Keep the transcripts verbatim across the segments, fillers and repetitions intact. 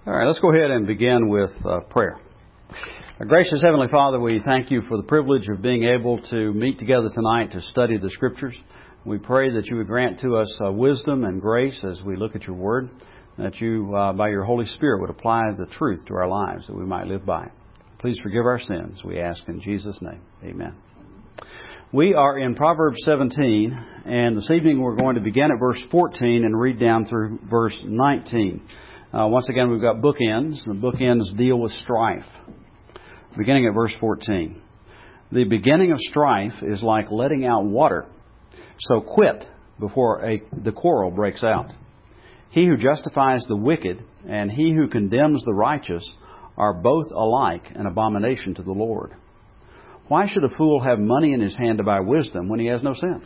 All right, let's go ahead and begin with uh, prayer. Our gracious Heavenly Father, we thank you for the privilege of being able to meet together tonight to study the Scriptures. We pray that you would grant to us uh, wisdom and grace as we look at your Word, that you, uh, by your Holy Spirit, would apply the truth to our lives that we might live by. Please forgive our sins, we ask in Jesus' name. Amen. We are in Proverbs seventeen, and this evening we're going to begin at verse fourteen and read down through verse nineteen. Uh, once again, we've got bookends. The bookends deal with strife. Beginning at verse fourteen. The beginning of strife is like letting out water, so quit before a, the quarrel breaks out. He who justifies the wicked and he who condemns the righteous are both alike an abomination to the Lord. Why should a fool have money in his hand to buy wisdom when he has no sense?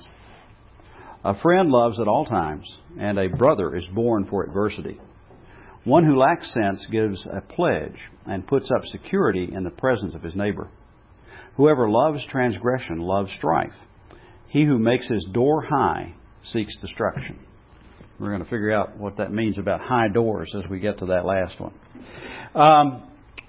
A friend loves at all times, and a brother is born for adversity. One who lacks sense gives a pledge and puts up security in the presence of his neighbor. Whoever loves transgression loves strife. He who makes his door high seeks destruction. We're going to figure out what that means about high doors as we get to that last one. Um,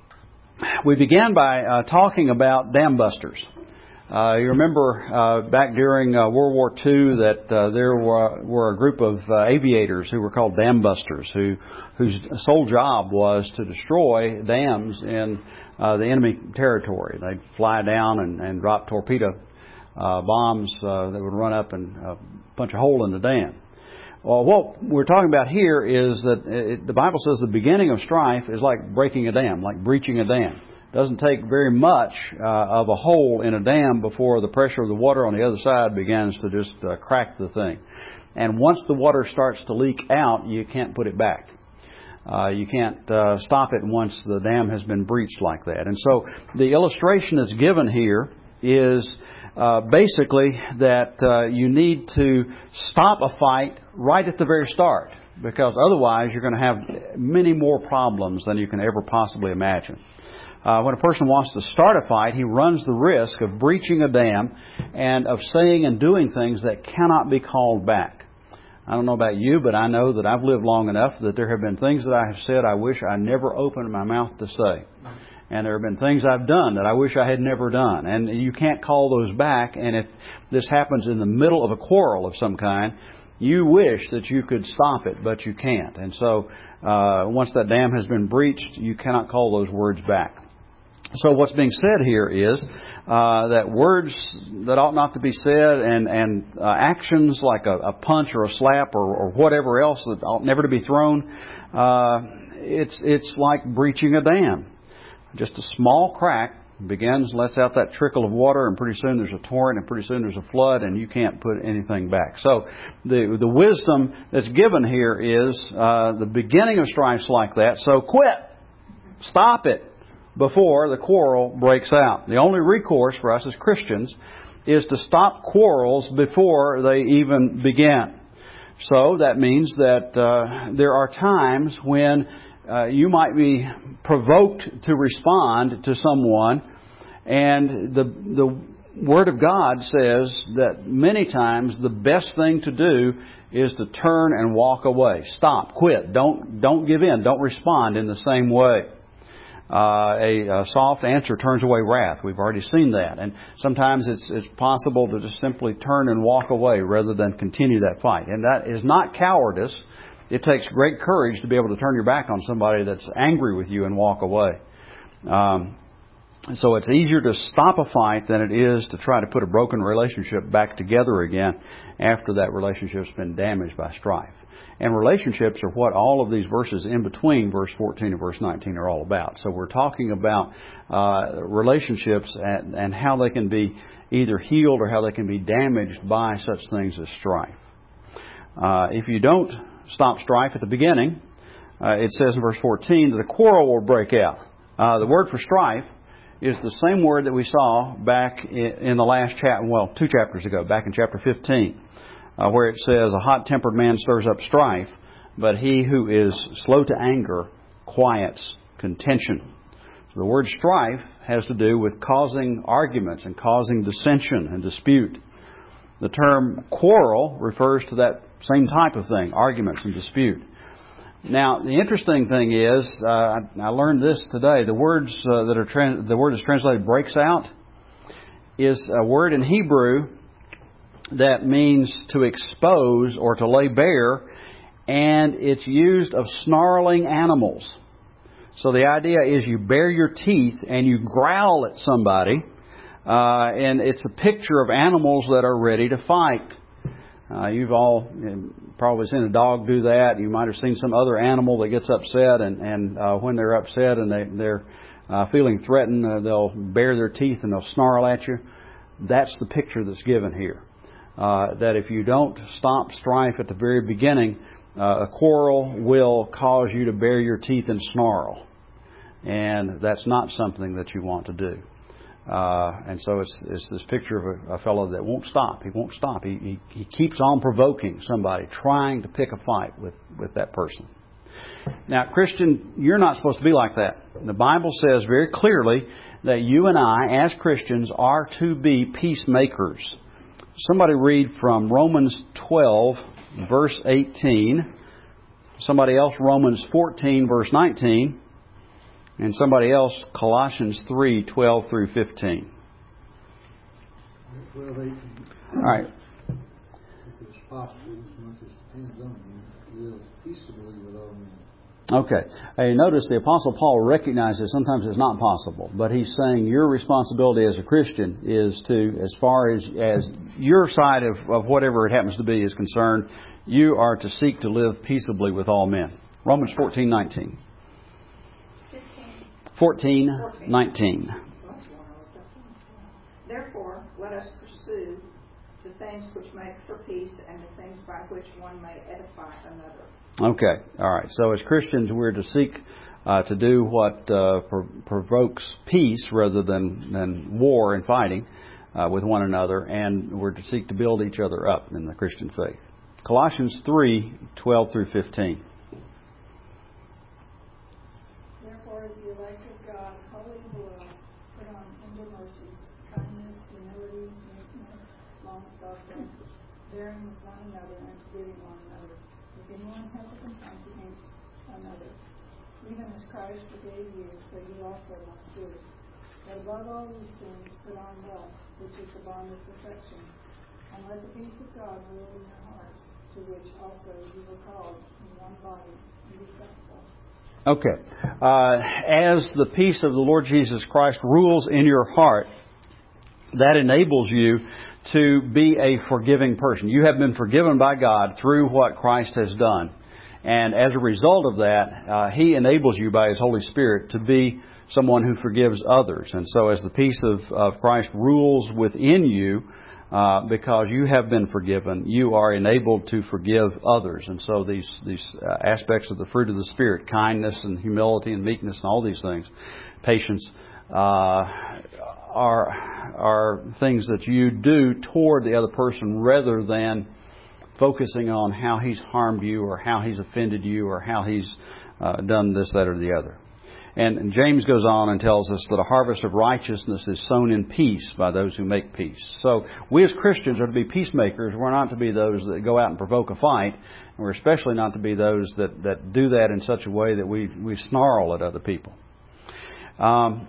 we began by uh, talking about dam busters. Uh, you remember uh, back during uh, World War Two that uh, there were, were a group of uh, aviators who were called dam busters, who whose sole job was to destroy dams in uh, the enemy territory. They'd fly down and, and drop torpedo uh, bombs uh, that would run up and uh, punch a hole in the dam. Well, what we're talking about here is that it, the Bible says the beginning of strife is like breaking a dam, like breaching a dam. It doesn't take very much uh, of a hole in a dam before the pressure of the water on the other side begins to just uh, crack the thing. And once the water starts to leak out, you can't put it back. Uh, you can't uh, stop it once the dam has been breached like that. And so the illustration that's given here is uh, basically that uh, you need to stop a fight right at the very start, because otherwise you're going to have many more problems than you can ever possibly imagine. Uh, when a person wants to start a fight, he runs the risk of breaching a dam and of saying and doing things that cannot be called back. I don't know about you, but I know that I've lived long enough that there have been things that I have said I wish I never opened my mouth to say. And there have been things I've done that I wish I had never done. And you can't call those back. And if this happens in the middle of a quarrel of some kind, you wish that you could stop it, but you can't. And so uh, once that dam has been breached, you cannot call those words back. So what's being said here is uh, that words that ought not to be said and, and uh, actions like a, a punch or a slap or, or whatever else that ought never to be thrown, uh, it's it's like breaching a dam. Just a small crack begins, lets out that trickle of water, and pretty soon there's a torrent, and pretty soon there's a flood, and you can't put anything back. So the the wisdom that's given here is uh, the beginning of strife's like that. So quit, stop it before the quarrel breaks out. The only recourse for us as Christians is to stop quarrels before they even begin. So that means that uh, there are times when uh, you might be provoked to respond to someone, and the the Word of God says that many times the best thing to do is to turn and walk away. Stop, quit, don't don't give in, don't respond in the same way. Uh, a, a soft answer turns away wrath. We've already seen that. And sometimes it's, it's possible to just simply turn and walk away rather than continue that fight. And that is not cowardice. It takes great courage to be able to turn your back on somebody that's angry with you and walk away. Um, so it's easier to stop a fight than it is to try to put a broken relationship back together again after that relationship's been damaged by strife. And relationships are what all of these verses in between verse fourteen and verse nineteen are all about. So we're talking about uh, relationships and, and how they can be either healed or how they can be damaged by such things as strife. Uh, if you don't stop strife at the beginning, uh, it says in verse fourteen that a quarrel will break out. Uh, the word for strife is the same word that we saw back in, in the last chapter, well, two chapters ago, back in chapter fifteen. Uh, where it says, a hot-tempered man stirs up strife, but he who is slow to anger quiets contention. So the word strife has to do with causing arguments and causing dissension and dispute. The term quarrel refers to that same type of thing, arguments and dispute. Now, the interesting thing is, uh, I, I learned this today. The words uh, that are trans- the word is translated "breaks out" is a word in Hebrew that means to expose or to lay bare, and it's used of snarling animals. So the idea is you bare your teeth and you growl at somebody, uh, and it's a picture of animals that are ready to fight. Uh, you've all probably seen a dog do that. You might have seen some other animal that gets upset, and, and uh, when they're upset and they, they're uh, feeling threatened, uh, they'll bare their teeth and they'll snarl at you. That's the picture that's given here. Uh, that if you don't stop strife at the very beginning, uh, a quarrel will cause you to bare your teeth and snarl. And that's not something that you want to do. Uh, and so it's, it's this picture of a, a fellow that won't stop. He won't stop. He, he, he keeps on provoking somebody, trying to pick a fight with, with that person. Now, Christian, you're not supposed to be like that. The Bible says very clearly that you and I, as Christians, are to be peacemakers. Somebody read from Romans twelve, verse eighteen. Somebody else, Romans fourteen, verse nineteen. And somebody else, Colossians three, twelve through fifteen. twelve, eighteen. All right. If it's possible, as much as depends on you, live peaceably with all men. Okay. Hey, notice the Apostle Paul recognizes sometimes it's not possible, but he's saying your responsibility as a Christian is to, as far as, as your side of, of whatever it happens to be is concerned, you are to seek to live peaceably with all men. Romans fourteen, nineteen. fourteen, nineteen. Therefore, let us pursue the things which make for peace and the things by which one may edify another. Okay, all right. So as Christians, we're to seek uh, to do what uh, pro- provokes peace rather than, than war and fighting uh, with one another, and we're to seek to build each other up in the Christian faith. Colossians three, twelve through fifteen. Therefore, the elect of God, holy and beloved, put on tender mercies, kindness, humility, meekness, long-suffering, bearing with one another and forgiving one another. If anyone has a complaint against another, even as Christ forgave you, so you also must do. But above all these things, put on love, which is the bond of perfection, and let the peace of God rule in your hearts, to which also you were called in one body, and be thankful. Okay. Uh, as the peace of the Lord Jesus Christ rules in your heart, that enables you to be a forgiving person. You have been forgiven by God through what Christ has done. And as a result of that, uh, He enables you by His Holy Spirit to be someone who forgives others. And so as the peace of, of Christ rules within you, Uh, because you have been forgiven, you are enabled to forgive others. And so these these uh, aspects of the fruit of the Spirit, kindness and humility and meekness and all these things, patience, uh, are are things that you do toward the other person rather than focusing on how he's harmed you or how he's offended you or how he's uh, done this, that, or the other. And, and James goes on and tells us that a harvest of righteousness is sown in peace by those who make peace. So we as Christians are to be peacemakers. We're not to be those that go out and provoke a fight. And we're especially not to be those that, that do that in such a way that we, we snarl at other people. Um,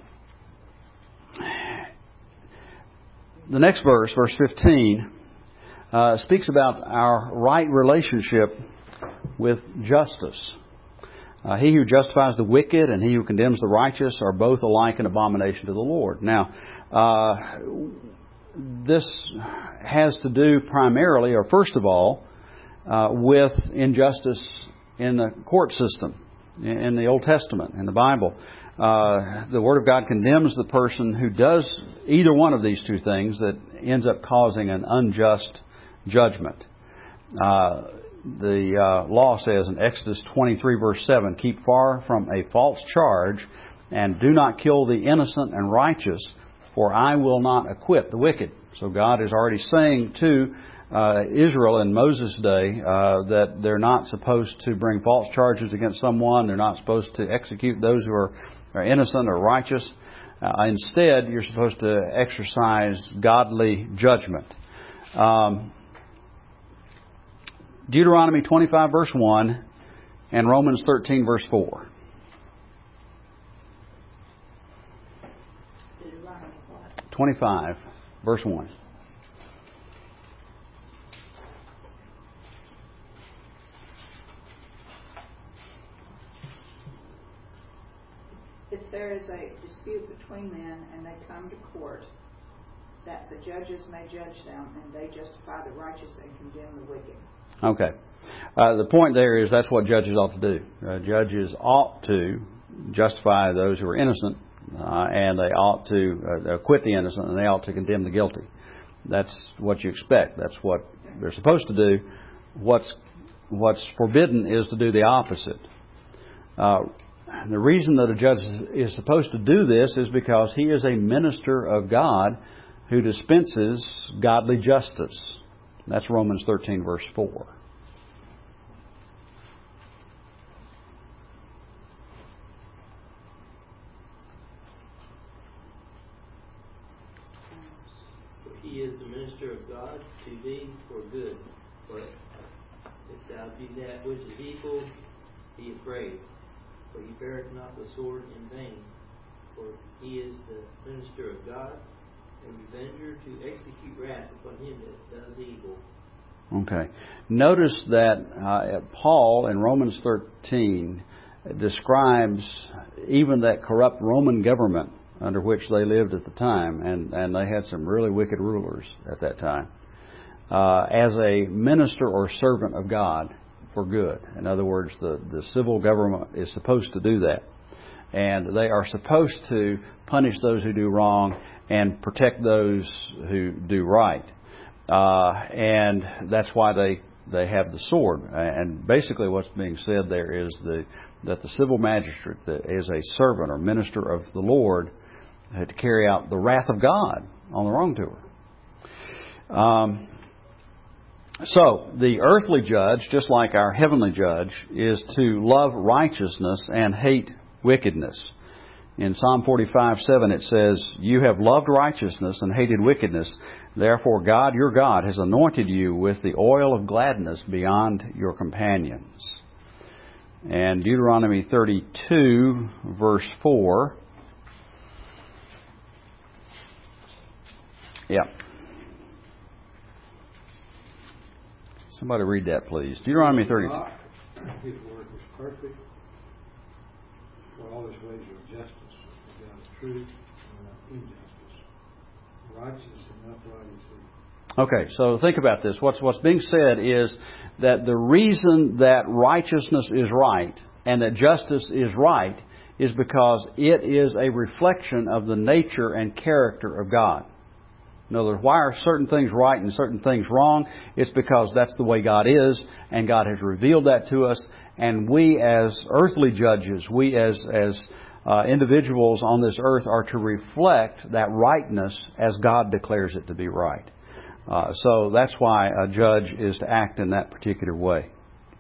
the next verse, verse fifteen, uh, speaks about our right relationship with justice. Uh, he who justifies the wicked and he who condemns the righteous are both alike an abomination to the Lord. Now, uh, this has to do primarily, or first of all, uh, with injustice in the court system, in the Old Testament, in the Bible. Uh, the Word of God condemns the person who does either one of these two things that ends up causing an unjust judgment. Uh, The uh, law says in Exodus twenty-three, verse seven, keep far from a false charge and do not kill the innocent and righteous, for I will not acquit the wicked. So God is already saying to uh, Israel in Moses' day uh, that they're not supposed to bring false charges against someone. They're not supposed to execute those who are, are innocent or righteous. Uh, instead, you're supposed to exercise godly judgment. Um, Deuteronomy twenty-five, verse one, and Romans thirteen, verse four. twenty-five, verse one. If there is a dispute between men and they come to court, that the judges may judge them, and they justify the righteous and condemn the wicked. Okay. Uh, the point there is that's what judges ought to do. Uh, judges ought to justify those who are innocent, uh, and they ought to uh, acquit the innocent, and they ought to condemn the guilty. That's what you expect. That's what they're supposed to do. What's what's forbidden is to do the opposite. Uh, the reason that a judge is supposed to do this is because he is a minister of God who dispenses godly justice. That's Romans thirteen, verse four. For he is the minister of God to thee for good. But if thou do that which is evil, be afraid. For he beareth not the sword in vain. For he is the minister of God, a revenger to execute wrath upon him that does evil. Okay. Notice that uh, Paul in Romans thirteen describes even that corrupt Roman government under which they lived at the time, and, and they had some really wicked rulers at that time, uh, as a minister or servant of God for good. In other words, the, the civil government is supposed to do that. And they are supposed to punish those who do wrong and protect those who do right. Uh, and that's why they, they have the sword. And basically what's being said there is the, that the civil magistrate that is a servant or minister of the Lord had to carry out the wrath of God on the wrongdoer. Um, so, the earthly judge, just like our heavenly judge, is to love righteousness and hate wickedness. In Psalm forty-five, seven it says, "You have loved righteousness and hated wickedness. Therefore God, your God, has anointed you with the oil of gladness beyond your companions." And Deuteronomy thirty-two, verse four. Yeah. Somebody read that, please. Deuteronomy thirty. His word is perfect, for all his ways are justice, for God is truth and not injustice. Righteous and upright is he. Okay, so think about this. What's what's being said is that the reason that righteousness is right and that justice is right is because it is a reflection of the nature and character of God. In other words, why are certain things right and certain things wrong? It's because that's the way God is, and God has revealed that to us. And we as earthly judges, we as as uh, individuals on this earth are to reflect that rightness as God declares it to be right. Uh, so that's why a judge is to act in that particular way.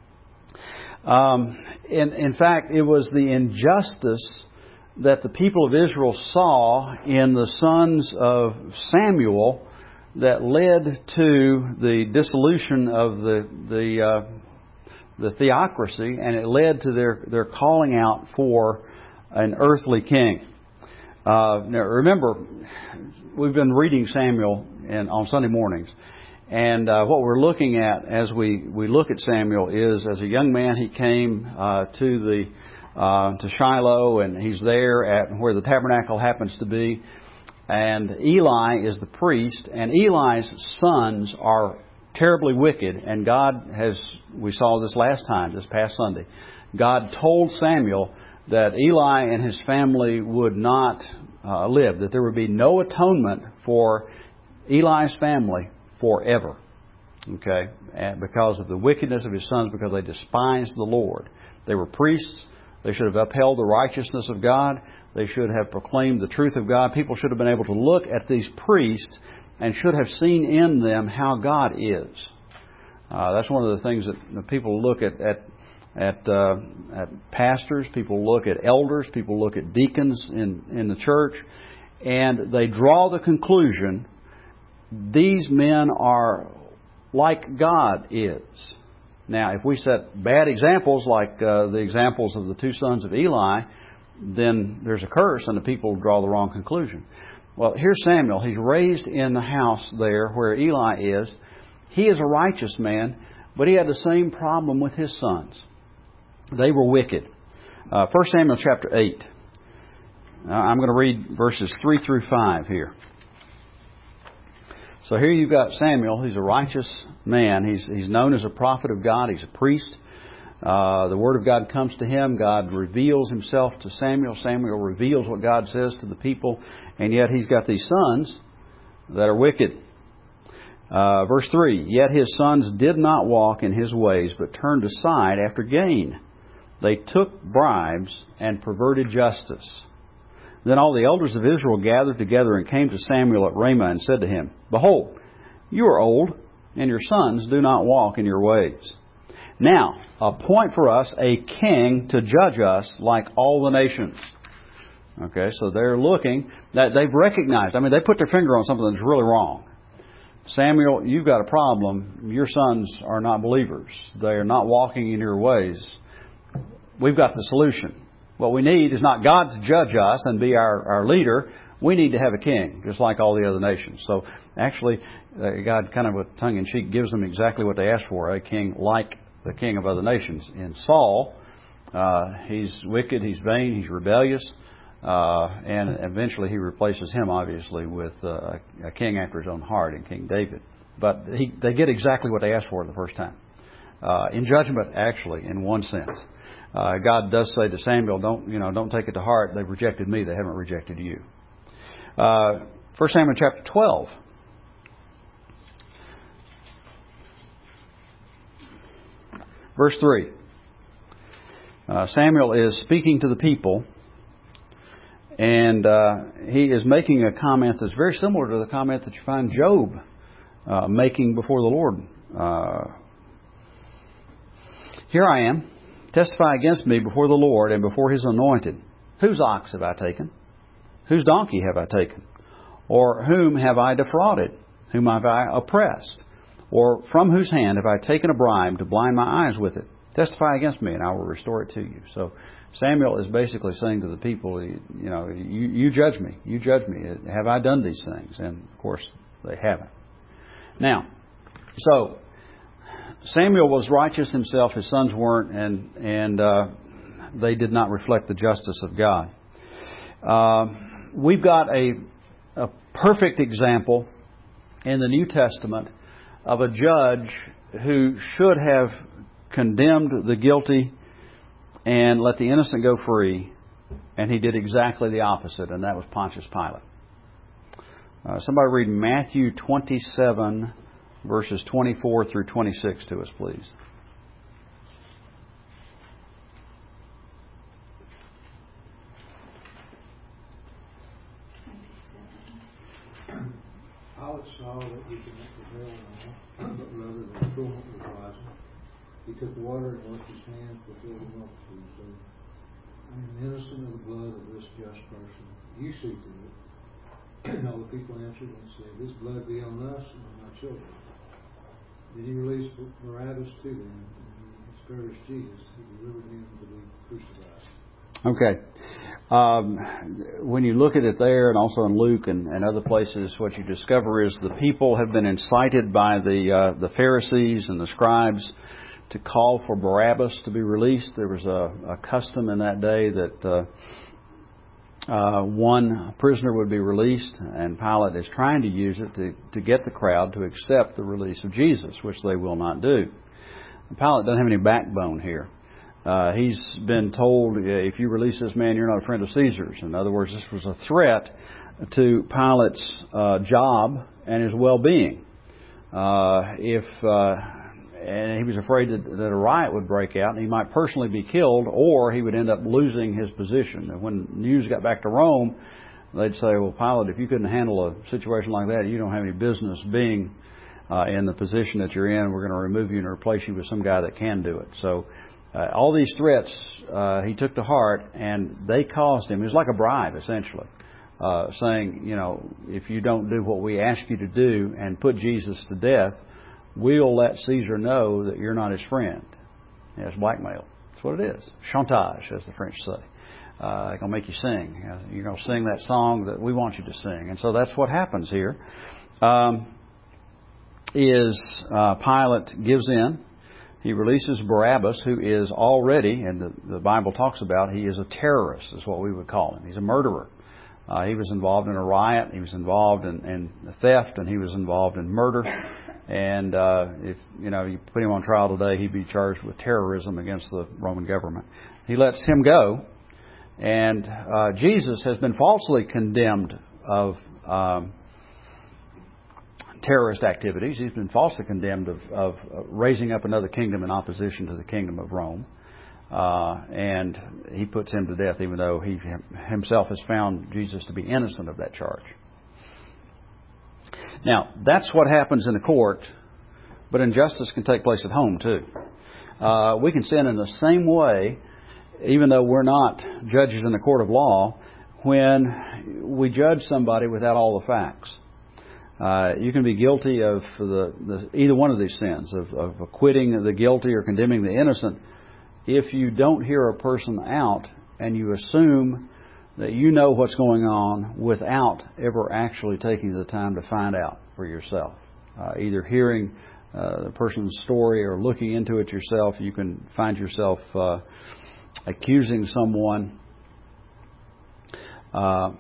Um, in, in fact, it was the injustice that the people of Israel saw in the sons of Samuel that led to the dissolution of the the uh, the theocracy, and it led to their, their calling out for an earthly king. Uh, now remember, we've been reading Samuel in, on Sunday mornings, and uh, what we're looking at as we, we look at Samuel is, as a young man, he came uh, to the Uh, to Shiloh, and he's there at where the tabernacle happens to be. And Eli is the priest, and Eli's sons are terribly wicked. And God has, we saw this last time, this past Sunday, God told Samuel that Eli and his family would not uh, live, that there would be no atonement for Eli's family forever. Okay, and because of the wickedness of his sons, because they despised the Lord. They were priests. They should have upheld the righteousness of God. They should have proclaimed the truth of God. People should have been able to look at these priests and should have seen in them how God is. Uh, that's one of the things that people look at at at, uh, at pastors. People look at elders. People look at deacons in, in the church. And they draw the conclusion, these men are like God is. Now, if we set bad examples like uh, the examples of the two sons of Eli, then there's a curse and the people draw the wrong conclusion. Well, here's Samuel. He's raised in the house there where Eli is. He is a righteous man, but he had the same problem with his sons. They were wicked. Uh, First Samuel chapter eight. Uh, I'm going to read verses three through five here. So here you've got Samuel. He's a righteous man. He's he's known as a prophet of God. He's a priest. Uh, the Word of God comes to him. God reveals Himself to Samuel. Samuel reveals what God says to the people. And yet he's got these sons that are wicked. Uh, verse three, yet his sons did not walk in his ways, but turned aside after gain. They took bribes and perverted justice. Then all the elders of Israel gathered together and came to Samuel at Ramah and said to him, behold, you are old, and your sons do not walk in your ways. Now, appoint for us a king to judge us like all the nations. Okay, so they're looking, that they've recognized, I mean, they put their finger on something that's really wrong. Samuel, you've got a problem. Your sons are not believers. They are not walking in your ways. We've got the solution. What we need is not God to judge us and be our, our leader. We need to have a king, just like all the other nations. So actually, uh, God kind of with tongue-in-cheek gives them exactly what they asked for, a king like the king of other nations. In Saul, uh, he's wicked, he's vain, he's rebellious, uh, and eventually he replaces him, obviously, with uh, a king after his own heart in King David. But he, they get exactly what they asked for the first time. Uh, in judgment, actually, in one sense. Uh, God does say to Samuel, "Don't you know? Don't take it to heart. They've rejected me. They haven't rejected you." Uh, First Samuel chapter twelve. Verse three. Uh, Samuel is speaking to the people, and uh, he is making a comment that's very similar to the comment that you find Job uh, making before the Lord. Uh, Here I am. Testify against me before the Lord and before His anointed. Whose ox have I taken? Whose donkey have I taken? Or whom have I defrauded? Whom have I oppressed? Or from whose hand have I taken a bribe to blind my eyes with it? Testify against me, and I will restore it to you. So Samuel is basically saying to the people, you know, you, you judge me. You judge me. Have I done these things? And, of course, they haven't. Now, so Samuel was righteous himself. His sons weren't, and and uh, they did not reflect the justice of God. Uh, we've got a, a perfect example in the New Testament of a judge who should have condemned the guilty and let the innocent go free, and he did exactly the opposite, and that was Pontius Pilate. Uh, somebody read Matthew twenty-seven, verses twenty-four through twenty-six to us, please. Pilate saw that he could not prevail now, but rather than tumult was rising, he took water and washed his hands before the multitude, saying, I am innocent of the blood of this just person. You see to it. And all the people answered and said, This blood be on us and on our children. Then he released Barabbas to them, and he spared Jesus. He delivered him to be crucified. Okay. Um, when you look at it there, and also in Luke and, and other places, what you discover is the people have been incited by the uh, the Pharisees and the scribes to call for Barabbas to be released. There was a, a custom in that day that uh, uh, one prisoner would be released, and Pilate is trying to use it to, to get the crowd to accept the release of Jesus, which they will not do. And Pilate doesn't have any backbone here. Uh, he's been told, if you release this man, you're not a friend of Caesar's. In other words, this was a threat to Pilate's uh, job and his well-being. Uh, if uh, and he was afraid that, that a riot would break out, and he might personally be killed, or he would end up losing his position. And when news got back to Rome, they'd say, "Well, Pilate, if you couldn't handle a situation like that, you don't have any business being uh, in the position that you're in. We're going to remove you and replace you with some guy that can do it." So. Uh, all these threats uh, he took to heart, and they caused him. It was like a bribe, essentially, uh, saying, you know, if you don't do what we ask you to do and put Jesus to death, we'll let Caesar know that you're not his friend. Yeah, it's blackmail. That's what it is. Chantage, as the French say. Uh, they're going to make you sing. You're going to sing that song that we want you to sing. And so that's what happens here. Um, is uh, Pilate gives in. He releases Barabbas, who is already, and the, the Bible talks about, he is a terrorist, is what we would call him. He's a murderer. Uh, he was involved in a riot. He was involved in, in theft, and he was involved in murder. And uh, if you know you put him on trial today, he'd be charged with terrorism against the Roman government. He lets him go, and uh, Jesus has been falsely condemned of um, terrorist activities. He's been falsely condemned of, of raising up another kingdom in opposition to the kingdom of Rome. Uh, and he puts him to death, even though he himself has found Jesus to be innocent of that charge. Now, that's what happens in the court, but injustice can take place at home too. Uh, we can sin in the same way, even though we're not judges in the court of law, when we judge somebody without all the facts. Uh, you can be guilty of the, the, either one of these sins, of, of acquitting the guilty or condemning the innocent, if you don't hear a person out and you assume that you know what's going on without ever actually taking the time to find out for yourself. Uh, either hearing uh, the person's story or looking into it yourself, you can find yourself uh, accusing someone uh,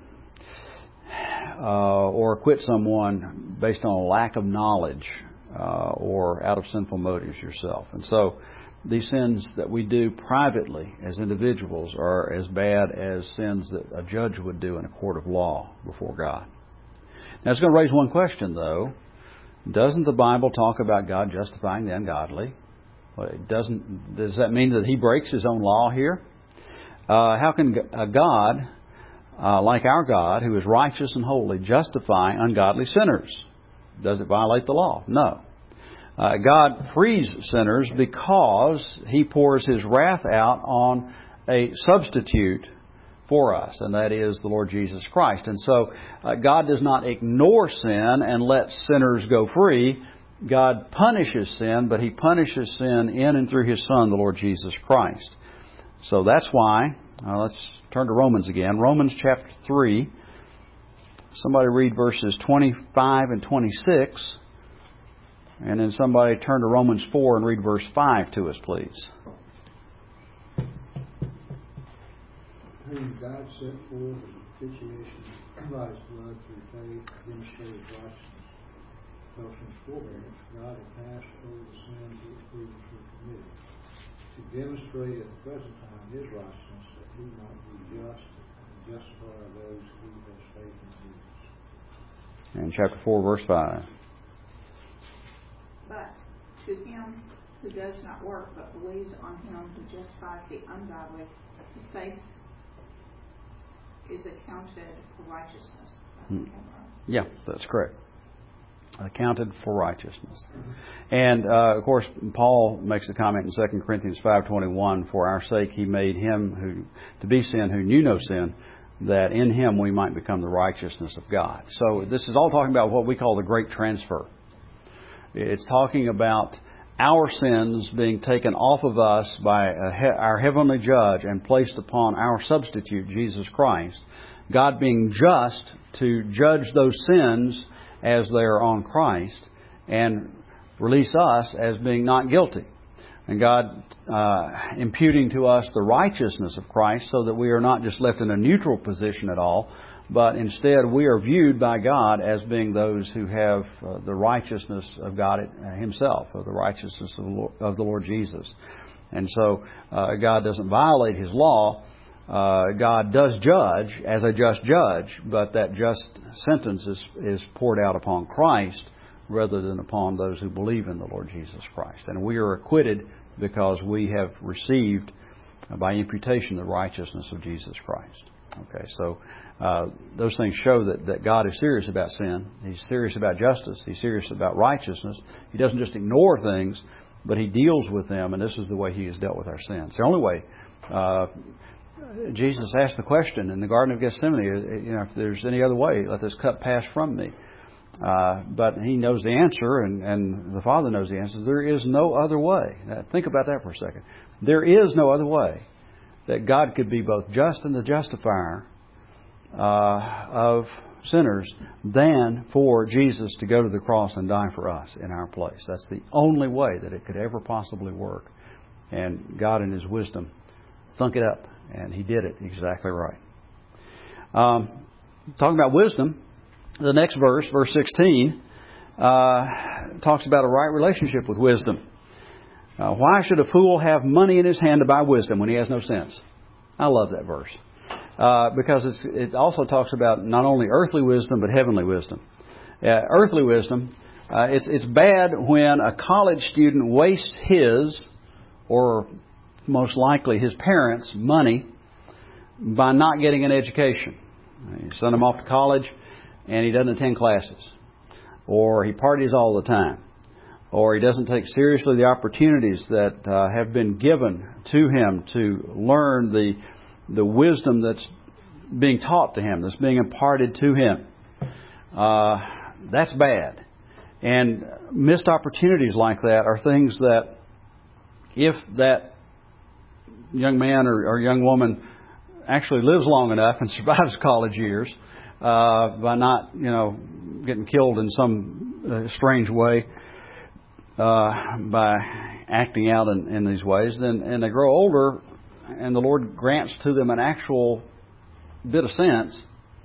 uh, or acquit someone based on a lack of knowledge uh, or out of sinful motives yourself. And so these sins that we do privately as individuals are as bad as sins that a judge would do in a court of law before God. Now, it's going to raise one question, though. Doesn't the Bible talk about God justifying the ungodly? Well, it doesn't. Does that mean that He breaks His own law here? Uh, how can a God, uh, like our God, who is righteous and holy, justify ungodly sinners? Does it violate the law? No. Uh, God frees sinners because He pours His wrath out on a substitute for us, and that is the Lord Jesus Christ. And so uh, God does not ignore sin and let sinners go free. God punishes sin, but He punishes sin in and through His Son, the Lord Jesus Christ. So that's why, uh, let's turn to Romans again. Romans chapter three. Somebody read verses twenty-five and twenty-six. And then somebody turn to Romans four and read verse five to us, please. Whom God set forth as a propitiation by His blood through faith, demonstrated righteousness, felt from His forbearance, God had passed over the sins which previously were committed, to demonstrate at the present time His righteousness, that He might be just and justify those who have faith in Jesus. And chapter four, verse five. But to him who does not work, but believes on Him who justifies the ungodly, his faith is accounted for righteousness. Hmm. Yeah, that's correct. Accounted for righteousness. And, uh, of course, Paul makes a comment in Second Corinthians five twenty-one, for our sake He made Him who to be sin who knew no sin, that in Him we might become the righteousness of God. So this is all talking about what we call the great transfer. It's talking about our sins being taken off of us by a he- our heavenly judge and placed upon our substitute, Jesus Christ. God being just to judge those sins as they are on Christ and release us as being not guilty. And God uh, imputing to us the righteousness of Christ so that we are not just left in a neutral position at all, but instead we are viewed by God as being those who have uh, the righteousness of God Himself, or the righteousness of the Lord, of the Lord Jesus. And so uh, God doesn't violate His law. Uh, God does judge as a just judge, but that just sentence is, is poured out upon Christ rather than upon those who believe in the Lord Jesus Christ. And we are acquitted because we have received uh, by imputation the righteousness of Jesus Christ. Okay, so uh, those things show that, that God is serious about sin. He's serious about justice. He's serious about righteousness. He doesn't just ignore things, but He deals with them, and this is the way He has dealt with our sins. The only way. Uh, Jesus asked the question in the Garden of Gethsemane, you know, if there's any other way, let this cup pass from me. Uh, but he knows the answer, and, and the Father knows the answer. There is no other way. Now, think about that for a second. There is no other way that God could be both just and the justifier uh, of sinners than for Jesus to go to the cross and die for us in our place. That's the only way that it could ever possibly work. And God in His wisdom thunk it up, and He did it exactly right. Um, talking about wisdom, the next verse, verse sixteen, uh, talks about a right relationship with wisdom. Uh, why should a fool have money in his hand to buy wisdom when he has no sense? I love that verse. Uh, because it's, it also talks about not only earthly wisdom, but heavenly wisdom. Uh, earthly wisdom, uh, it's, it's bad when a college student wastes his, or most likely his parents' money by not getting an education. You send him off to college and he doesn't attend classes. Or he parties all the time. Or he doesn't take seriously the opportunities that uh, have been given to him to learn the the wisdom that's being taught to him, that's being imparted to him. Uh, that's bad. And missed opportunities like that are things that, if that young man or, or young woman actually lives long enough and survives college years, uh, by not, you know, getting killed in some uh, strange way, uh, by acting out in, in these ways, then and they grow older, and the Lord grants to them an actual bit of sense.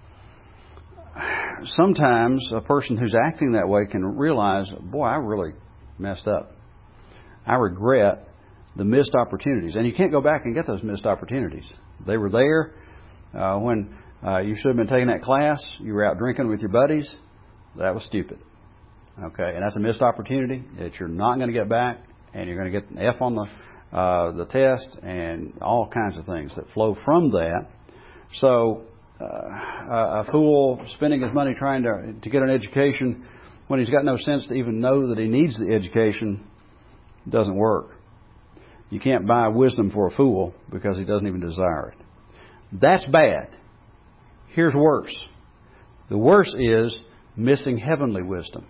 Sometimes a person who's acting that way can realize, boy, I really messed up. I regret the missed opportunities. And you can't go back and get those missed opportunities. They were there uh, when uh, you should have been taking that class. You were out drinking with your buddies. That was stupid. Okay, and that's a missed opportunity that you're not going to get back, and you're going to get an F on the uh, the test, and all kinds of things that flow from that. So uh, a fool spending his money trying to to get an education when he's got no sense to even know that he needs the education doesn't work. You can't buy wisdom for a fool because he doesn't even desire it. That's bad. Here's worse. The worst is missing heavenly wisdom.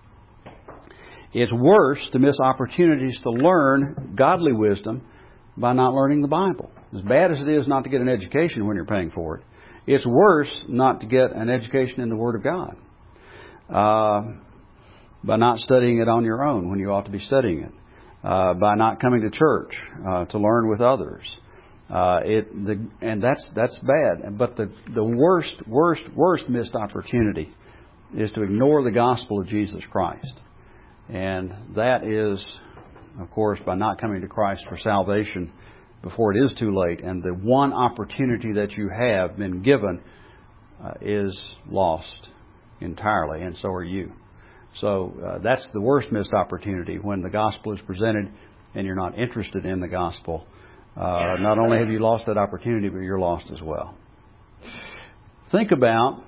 It's worse to miss opportunities to learn godly wisdom by not learning the Bible. As bad as it is not to get an education when you're paying for it, it's worse not to get an education in the Word of God. Uh, by not studying it on your own when you ought to be studying it. Uh, by not coming to church uh, to learn with others. Uh, it the, and that's that's bad. But the, the worst, worst, worst missed opportunity is to ignore the gospel of Jesus Christ. And that is, of course, by not coming to Christ for salvation before it is too late. And the one opportunity that you have been given uh, is lost entirely, and so are you. So uh, that's the worst missed opportunity, when the gospel is presented and you're not interested in the gospel. Uh, not only have you lost that opportunity, but you're lost as well. Think about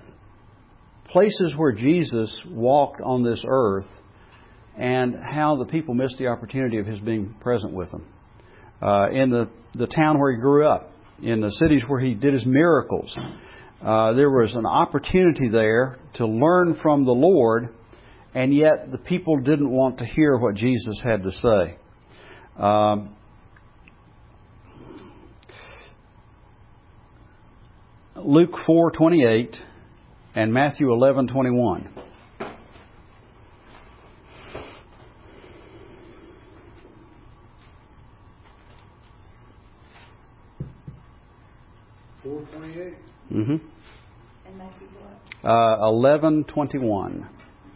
places where Jesus walked on this earth and how the people missed the opportunity of His being present with them. Uh, in the, the town where He grew up, in the cities where He did His miracles, uh, there was an opportunity there to learn from the Lord, and yet the people didn't want to hear what Jesus had to say. Um, Luke four twenty-eight and Matthew eleven twenty-one. four twenty-eight. Mm-hmm. And Matthew what? Uh, eleven twenty-one.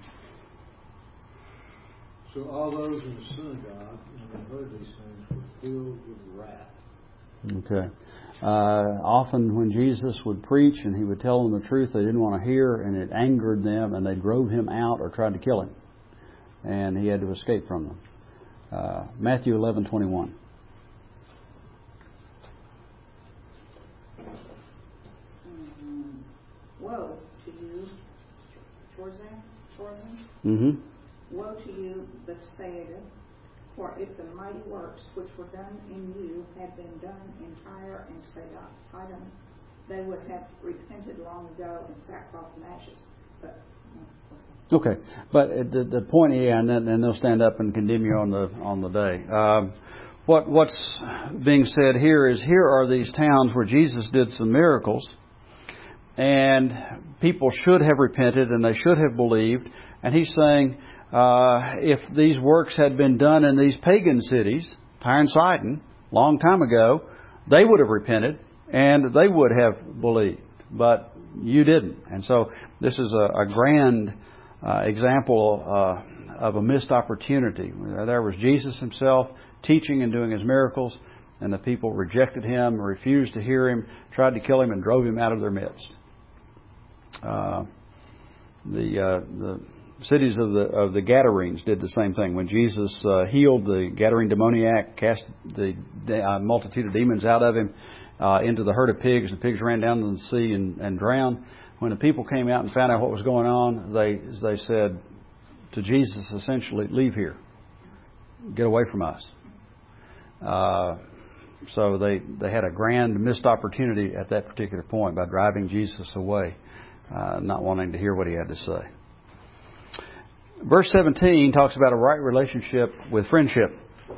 So all those in the synagogue, when they heard these things, were filled with wrath. Okay. Uh, often when Jesus would preach and He would tell them the truth, they didn't want to hear, and it angered them, and they drove Him out or tried to kill Him. And He had to escape from them. Uh, Matthew eleven twenty-one. Mm-hmm. Woe to you, Chorazin, Chorazin? Mm-hmm. Woe to you, Bethsaida, for if the mighty works which were done in you had been done in Tyre and Sidon, they would have repented long ago in sackcloth and ashes. But Okay, but the the point, yeah, and then and they'll stand up and condemn you on the on the day. Um, what what's being said here is here are these towns where Jesus did some miracles, and people should have repented and they should have believed. And he's saying, uh, if these works had been done in these pagan cities, Tyre and Sidon, long time ago, they would have repented and they would have believed, but you didn't. And so this is a, a grand uh, example uh, of a missed opportunity. There was Jesus himself teaching and doing his miracles, and the people rejected him, refused to hear him, tried to kill him, and drove him out of their midst. Uh, the uh, the cities of the of the Gadarenes did the same thing. When Jesus uh, healed the Gadarene demoniac, cast the uh, multitude of demons out of him uh, into the herd of pigs, the pigs ran down to the sea and, and drowned. When the people came out and found out what was going on, they they said to Jesus, essentially, leave here, get away from us. Uh, so they they had a grand missed opportunity at that particular point by driving Jesus away, uh, not wanting to hear what he had to say. Verse seventeen talks about a right relationship with friendship.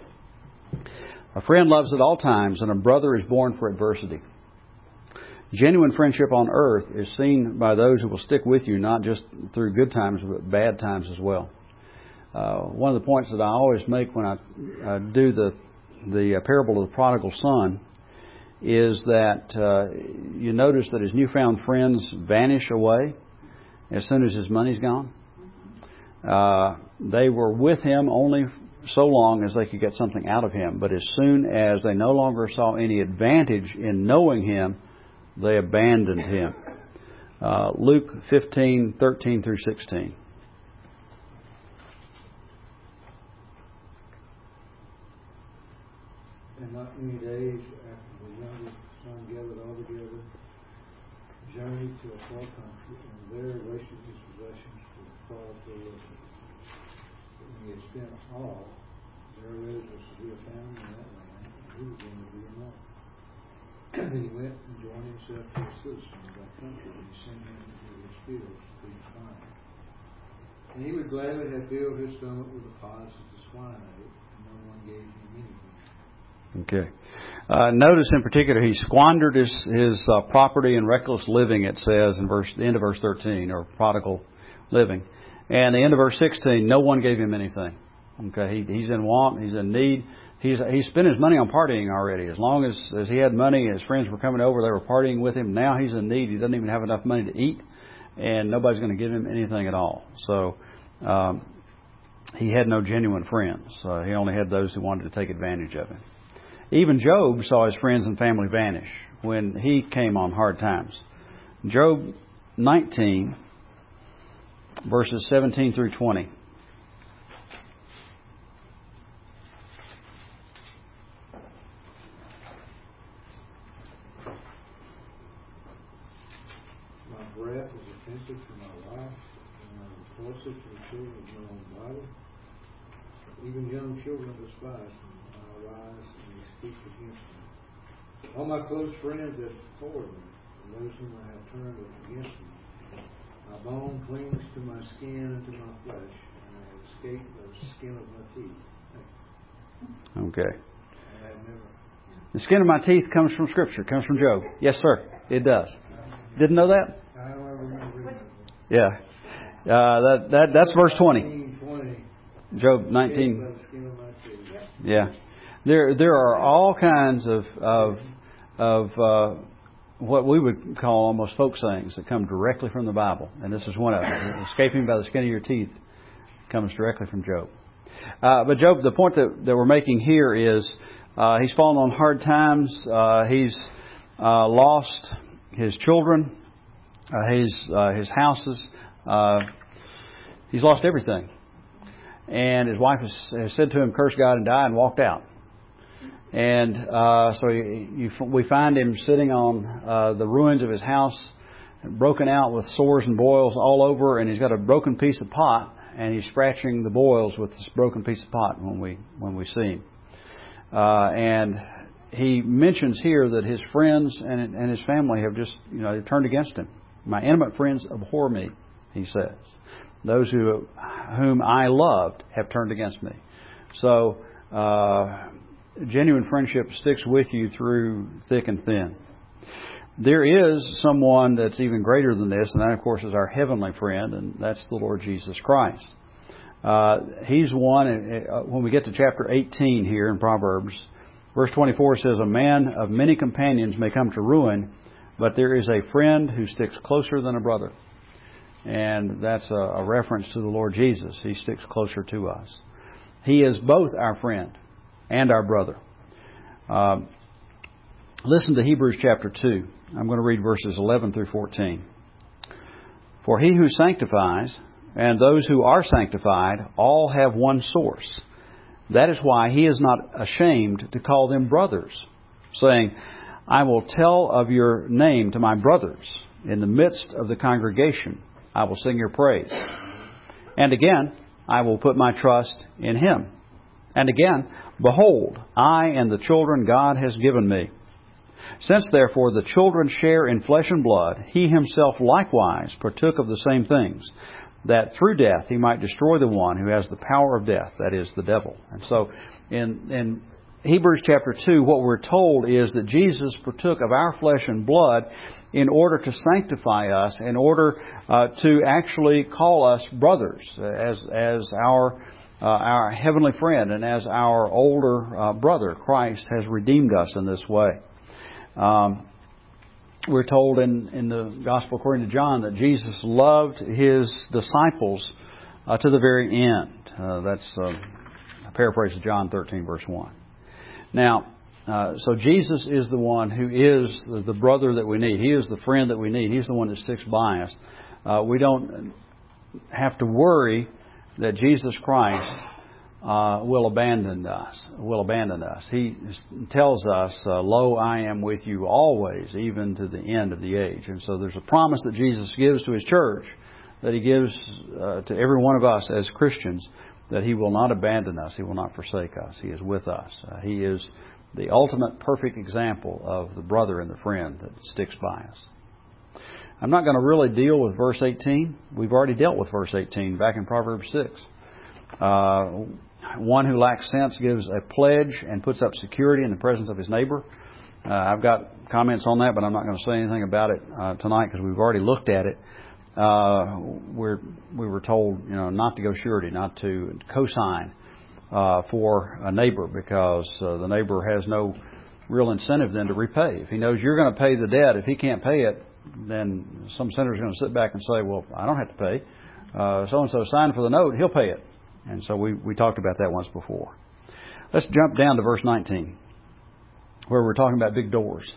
A friend loves at all times, and a brother is born for adversity. Genuine friendship on earth is seen by those who will stick with you, not just through good times, but bad times as well. Uh, one of the points that I always make when I uh, do the the parable of the prodigal son is that uh, you notice that his newfound friends vanish away as soon as his money's gone. Uh, they were with him only so long as they could get something out of him, but as soon as they no longer saw any advantage in knowing him, they abandoned him. Uh, Luke fifteen, thirteen through sixteen. And not many days after the youngest son gathered all together, journeyed to a far country, and there wasted his possessions to the fall for a living. When he had spent all, there arose a severe famine in that land, and he began to be in want. Then he went and joined himself to a citizen of that country, and he sent him into his fields to feed swine. And he would gladly have filled his stomach with the pods that the swine ate, and no one gave him anything. Okay. Uh, notice in particular, he squandered his his uh, property in reckless living. It says in verse the end of verse thirteen, or prodigal living, and the end of verse sixteen. No one gave him anything. Okay, he, he's in want. He's in need. He's he's spent his money on partying already. As long as as he had money, his friends were coming over. They were partying with him. Now he's in need. He doesn't even have enough money to eat, and nobody's going to give him anything at all. So um, he had no genuine friends. Uh, he only had those who wanted to take advantage of him. Even Job saw his friends and family vanish when he came on hard times. Job nineteen, verses seventeen through twenty. My breath is offensive to my life, and I am repulsive to the children of my own body. Even young children despise me. I rise and they speak against me. All my close friends have abhorred me, and those whom I have turned against me. My bone clings to my skin and to my flesh, and I have escaped the skin of my teeth. Okay. I have never. The skin of my teeth comes from Scripture, comes from Job. Yes, sir. It does. Didn't know that? I don't ever remember reading it. Yeah. Uh, that that that's verse twenty. twenty. Job nineteen. Yeah. There there are all kinds of of of uh, what we would call almost folk sayings that come directly from the Bible, and this is one of them. Escaping by the skin of your teeth comes directly from Job. Uh, but Job, the point that, that we're making here is uh, he's fallen on hard times. Uh, he's uh, lost his children, uh, his uh, his houses. Uh, he's lost everything, and his wife has, has said to him, "Curse God and die," and walked out. And uh, so you, you, we find him sitting on uh, the ruins of his house, broken out with sores and boils all over, and he's got a broken piece of pot, and he's scratching the boils with this broken piece of pot when we when we see him. Uh, and he mentions here that his friends and and his family have just you know turned against him. My intimate friends abhor me. he says. Those who whom I loved have turned against me. So, uh, genuine friendship sticks with you through thick and thin. There is someone that's even greater than this, and that, of course, is our heavenly friend, and that's the Lord Jesus Christ. Uh, he's one, uh, when we get to chapter eighteen here in Proverbs, verse twenty-four says, a man of many companions may come to ruin, but there is a friend who sticks closer than a brother. And that's a, a reference to the Lord Jesus. He sticks closer to us. He is both our friend and our brother. Uh, listen to Hebrews chapter two. I'm going to read verses eleven through fourteen. For he who sanctifies and those who are sanctified all have one source. That is why he is not ashamed to call them brothers, saying, I will tell of your name to my brothers. In the midst of the congregation, I will sing your praise. And again, I will put my trust in him. And again, behold, I and the children God has given me. Since therefore the children share in flesh and blood, he himself likewise partook of the same things, that through death he might destroy the one who has the power of death, that is, the devil. And so in, in Hebrews chapter two, what we're told is that Jesus partook of our flesh and blood in order to sanctify us, in order uh, to actually call us brothers, as as our uh, our heavenly friend and as our older uh, brother. Christ has redeemed us in this way. Um, we're told in, in the Gospel according to John that Jesus loved His disciples uh, to the very end. Uh, that's uh, a paraphrase of John thirteen, verse one. Now, uh, so Jesus is the one who is the, the brother that we need. He is the friend that we need. He's the one that sticks by us. Uh, we don't have to worry that Jesus Christ uh, will abandon us. Will abandon us. He tells us, uh, "Lo, I am with you always, even to the end of the age." And so, there's a promise that Jesus gives to His church, that He gives uh, to every one of us as Christians, that He will not abandon us. He will not forsake us. He is with us. Uh, he is the ultimate perfect example of the brother and the friend that sticks by us. I'm not going to really deal with verse eighteen. We've already dealt with verse eighteen back in Proverbs six. Uh, one who lacks sense gives a pledge and puts up security in the presence of his neighbor. Uh, I've got comments on that, but I'm not going to say anything about it uh, tonight because we've already looked at it. Uh, we're, we were told, you know, not to go surety, not to co-sign uh, for a neighbor, because uh, the neighbor has no real incentive then to repay. If he knows you're going to pay the debt, if he can't pay it, then some sinner's going to sit back and say, well, I don't have to pay. Uh, so-and-so signed for the note, he'll pay it. And so we, we talked about that once before. Let's jump down to verse nineteen, where we're talking about big doors.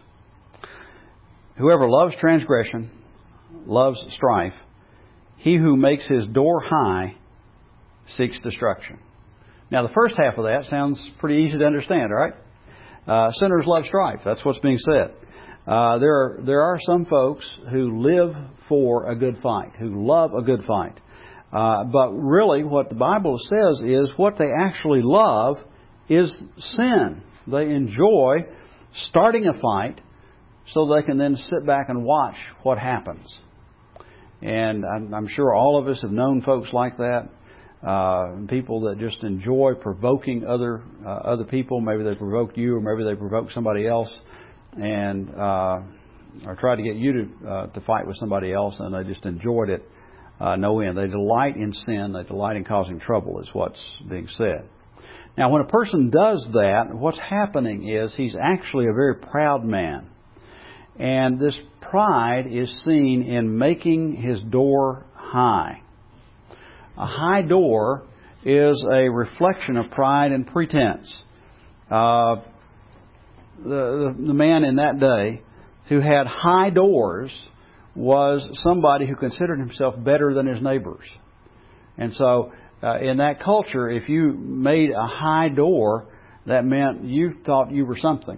Whoever loves transgression loves strife. He who makes his door high seeks destruction. Now, the first half of that sounds pretty easy to understand, right? Uh, sinners love strife. That's what's being said. Uh, there are, there are some folks who live for a good fight, who love a good fight. Uh, but really, what the Bible says is what they actually love is sin. They enjoy starting a fight so they can then sit back and watch what happens. And I'm, I'm sure all of us have known folks like that. Uh, people that just enjoy provoking other uh, other people. Maybe they provoke you, or maybe they provoke somebody else, and uh, or try to get you to uh, to fight with somebody else, and they just enjoyed it uh, no end. They delight in sin. They delight in causing trouble, is what's being said. Now, when a person does that, what's happening is he's actually a very proud man. And this pride is seen in making his door high. A high door is a reflection of pride and pretense. Uh, the, the, the man in that day who had high doors was somebody who considered himself better than his neighbors. And so uh, in that culture, if you made a high door, that meant you thought you were something.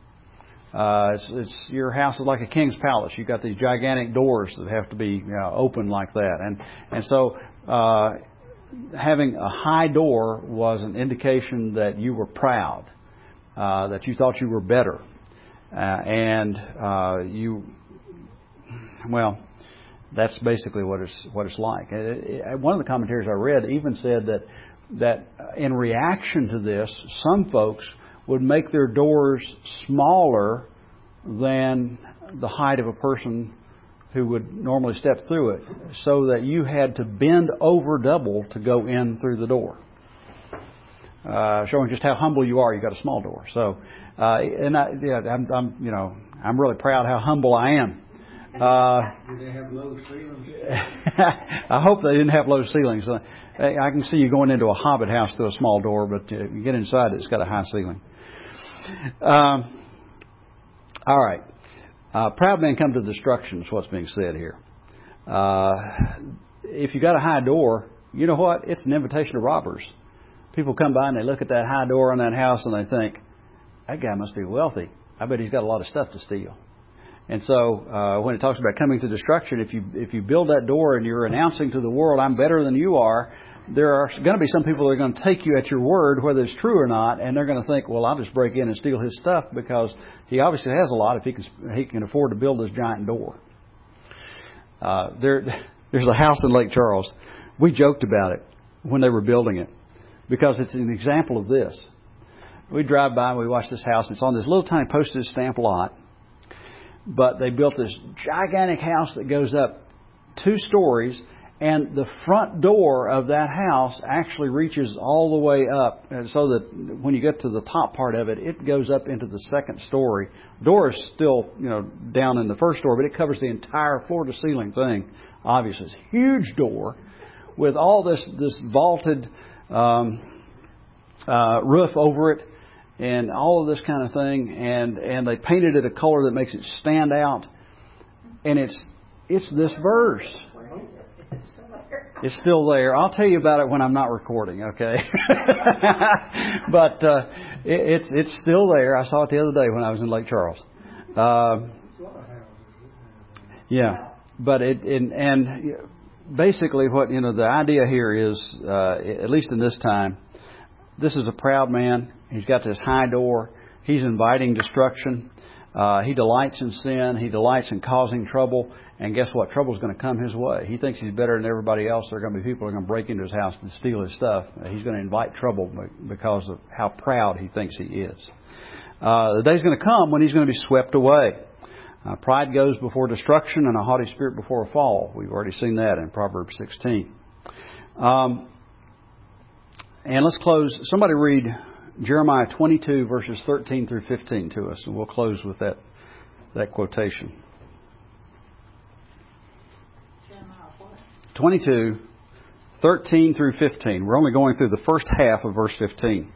Uh, it's, it's your house is like a king's palace. You've got these gigantic doors that have to be you know, open like that, and and so uh, having a high door was an indication that you were proud, uh, that you thought you were better, uh, and uh, you well, That's basically what it's what it's like. It, it, one of the commentaries I read even said that that in reaction to this, some folks would make their doors smaller than the height of a person who would normally step through it, so that you had to bend over double to go in through the door. Uh, showing just how humble you are, you got a small door. So, uh, and I, yeah, I'm, I'm, you know, I'm really proud how humble I am. Uh, Did they have low ceilings? I hope they didn't have low ceilings. Uh, I can see you going into a hobbit house through a small door, but uh, you get inside, it's got a high ceiling. Um, all right. Uh, proud men come to destruction is what's being said here. Uh, if you got a high door, you know what? It's an invitation to robbers. People come by and they look at that high door on that house and they think, that guy must be wealthy. I bet he's got a lot of stuff to steal. And so uh, when it talks about coming to destruction, if you if you build that door and you're announcing to the world, I'm better than you are, there are going to be some people that are going to take you at your word, whether it's true or not, and they're going to think, well, I'll just break in and steal his stuff because he obviously has a lot if he can he can afford to build this giant door. Uh, there, there's a house in Lake Charles. We joked about it when they were building it because it's an example of this. We drive by and we watch this house. It's on this little tiny postage stamp lot. But they built this gigantic house that goes up two stories, and the front door of that house actually reaches all the way up, and so that when you get to the top part of it, it goes up into the second story. The door is still, you know, down in the first story, but it covers the entire floor-to-ceiling thing. Obviously, it's a huge door with all this this vaulted um, uh, roof over it. And all of this kind of thing, and, and they painted it a color that makes it stand out. And it's it's this verse. It's still there. I'll tell you about it when I'm not recording, okay? But uh, it, it's it's still there. I saw it the other day when I was in Lake Charles. Uh, yeah, but it and, and basically what you know the idea here is, uh, at least in this time, this is a proud man. He's got this high door. He's inviting destruction. Uh, he delights in sin. He delights in causing trouble. And guess what? Trouble's going to come his way. He thinks he's better than everybody else. There are going to be people who are going to break into his house and steal his stuff. He's going to invite trouble because of how proud he thinks he is. Uh, the day's going to come when he's going to be swept away. Uh, pride goes before destruction and a haughty spirit before a fall. We've already seen that in Proverbs sixteen. Um, and let's close. Somebody read Jeremiah twenty-two, verses thirteen through fifteen to us, and we'll close with that that quotation. Jeremiah what? twenty-two, thirteen through fifteen. We're only going through the first half of verse fifteen.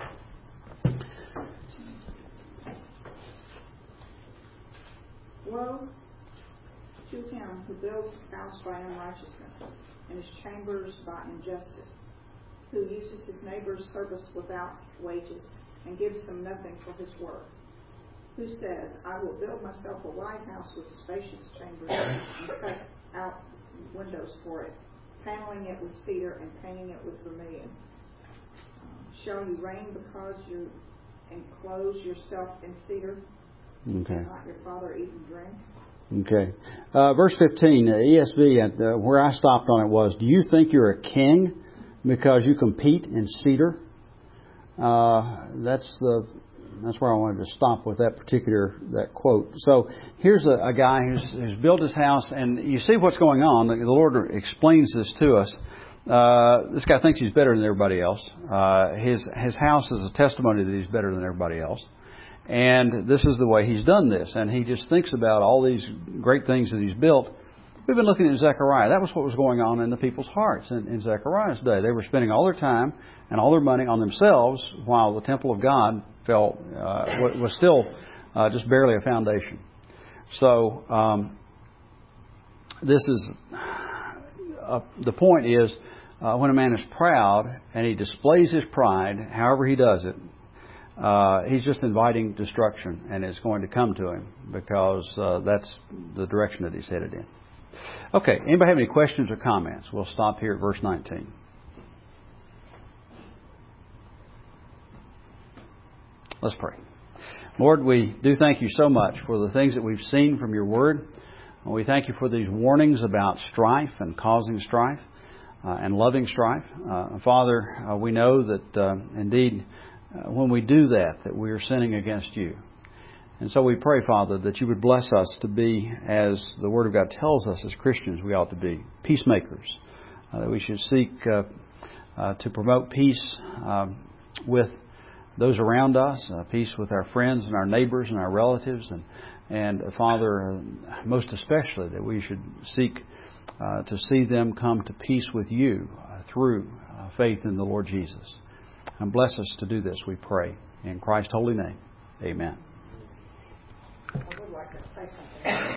Woe to him who builds his house by unrighteousness and his chambers by injustice, who uses his neighbor's service without wages and gives him nothing for his work, who says, I will build myself a white house with spacious chambers and cut out windows for it, paneling it with cedar and painting it with vermilion. Um, shall you reign because you enclose yourself in cedar? Okay. And not your father eat and drink? Okay. Uh, verse fifteen, uh, E S V, uh, where I stopped on it was, do you think you're a king because you compete in cedar? Uh, that's the that's where I wanted to stop with that particular that quote. So here's a, a guy who's, who's built his house, and you see what's going on. The Lord explains this to us. Uh, this guy thinks he's better than everybody else. Uh, his his house is a testimony that he's better than everybody else. And this is the way he's done this. And he just thinks about all these great things that he's built. We've been looking at Zechariah. That was what was going on in the people's hearts in, in Zechariah's day. They were spending all their time and all their money on themselves while the temple of God fell, uh, was still uh, just barely a foundation. So um, this is uh, the point is uh, when a man is proud and he displays his pride, however he does it, Uh, he's just inviting destruction, and it's going to come to him because uh, that's the direction that he's headed in. Okay, anybody have any questions or comments? We'll stop here at verse nineteen. Let's pray. Lord, we do thank you so much for the things that we've seen from your word. We thank you for these warnings about strife and causing strife uh, and loving strife. Uh, Father, uh, we know that uh, indeed uh, when we do that, that we are sinning against you. And so we pray, Father, that you would bless us to be, as the Word of God tells us as Christians we ought to be, peacemakers. Uh, that we should seek uh, uh, to promote peace uh, with those around us, uh, peace with our friends and our neighbors and our relatives. And, and uh, Father, uh, most especially that we should seek uh, to see them come to peace with you uh, through uh, faith in the Lord Jesus. And bless us to do this, we pray. In Christ's holy name, amen. I would like to say something.